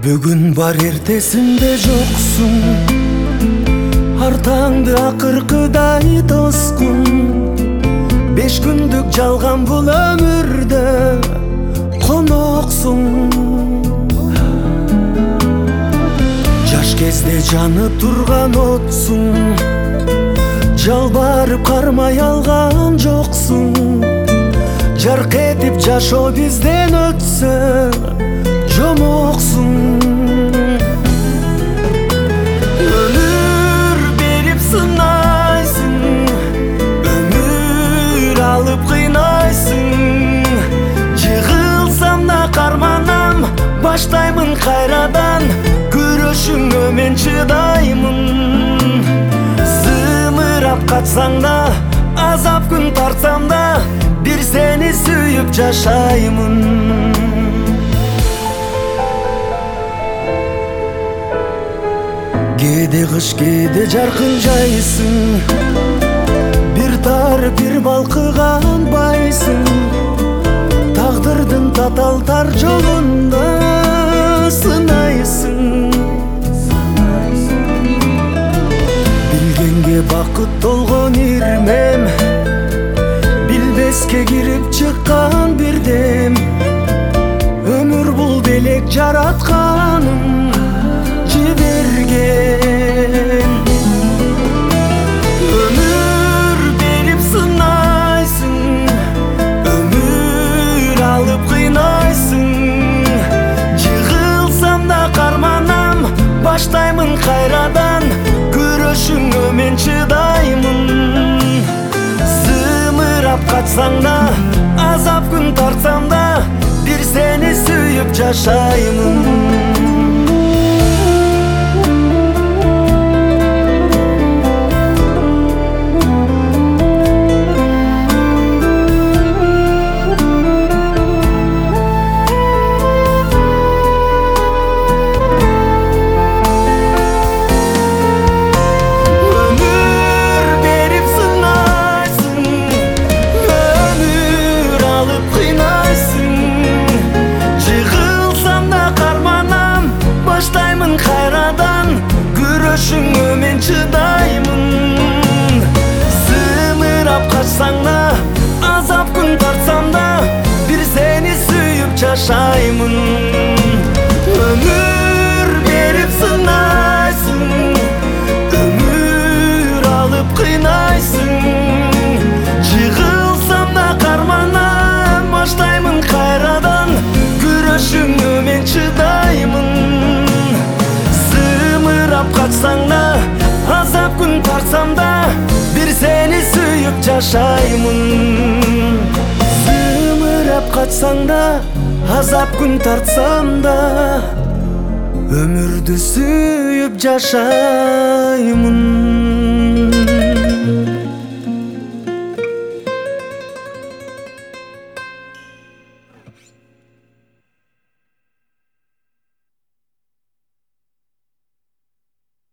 Бүгүн бар эртесинде жоксуң, артаңды акыркыдай тоскун. 5 күндүк жалган бул өмүрдө коноксуң. Жаш кезде жаны турган отсуң, жалбарып кармай алган жоксуң. Жарк этип жашоо бизден өтсө жомоксуң. Өмүр берип сынайсың, өмүр алып кыйнайсың. Жыгылсам да карманам, баштаймын кайрадан. Күрөшүңө мен чыдаймын. Сымырап катсаң да, азап күн тартсам да, бир сени сүйүп жашаймын. Кээде кыш, кээде жаркын жайсың, бир тар бир балкыган байсың. Тагдырдын татал тар жолунда сынайсың. Билгенге бакыт толгон ирмем, билбеске кирип чыккан бирдем. Өмүр бул белек жаратканым жиберген. Өмүр берип сынайсың, өмүр алып кыйнайсың. Жыгылсам да карманам, баштаймын кайрадан. Күрөшүңө мен чыдаймын. Сымырап катсаң да, азап күн тартсам да, бир сени сүйүп жашаймын. Күрөшүңө мен чыдаймын. Сымырап качсаң да, азап күн тартсам да, бир сени сүйүп жашаймын. Өмүр берип сынайсың, өмүр алып кыйнайсың. Жыгылсам да карманам, баштаймын кайрадан. Күрөшүңө мен чыдаймын. Катсаң да, азап күн тартсам да, бир сени сүйүп жашаймын. Сымырап катсаң да, азап күн тартсам да, өмүрдү сүйүп жашаймын.